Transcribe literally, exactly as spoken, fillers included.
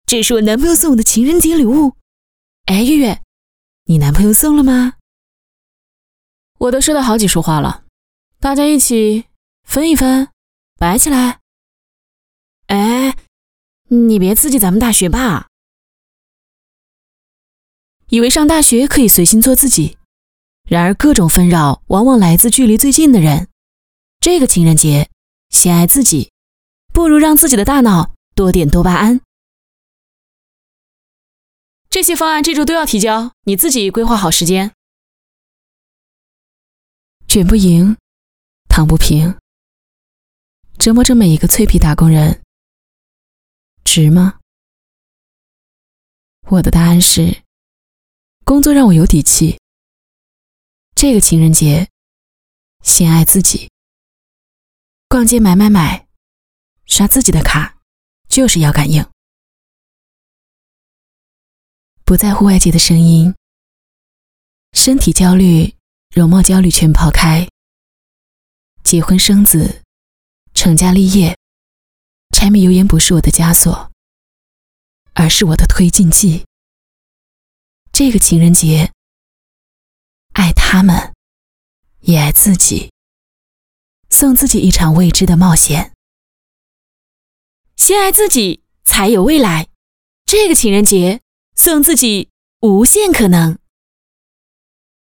这是我男朋友送我的情人节礼物。哎，月月，你男朋友送了吗？我都收到好几束花了，大家一起分一分，摆起来。哎，你别刺激咱们大学吧。以为上大学可以随心做自己，然而各种纷扰往往来自距离最近的人。这个情人节，先爱自己，不如让自己的大脑多点多巴胺。这些方案这周都要提交，你自己规划好时间。卷不赢，躺不平，折磨着每一个脆皮打工人，值吗？我的答案是，工作让我有底气。这个情人节，先爱自己。逛街买买买，刷自己的卡，就是要感应。不在乎外界的声音，身体焦虑、容貌焦虑全抛开。结婚生子，成家立业，柴米油盐不是我的枷锁，而是我的推进剂。这个情人节，爱他们，也爱自己，送自己一场未知的冒险。先爱自己，才有未来。这个情人节，送自己无限可能。